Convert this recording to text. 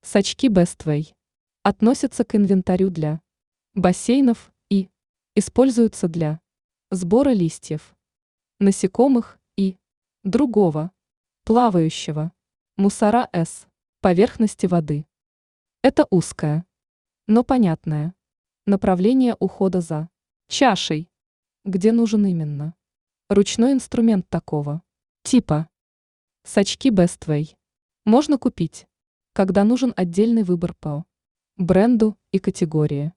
Сачки Bestway относятся к инвентарю для бассейнов и используются для сбора листьев, насекомых и другого плавающего мусора с поверхности воды. Это узкое, но понятное направление ухода за чашей, где нужен именно ручной инструмент такого типа. Сачки Bestway можно купить, когда нужен отдельный выбор по бренду и категории.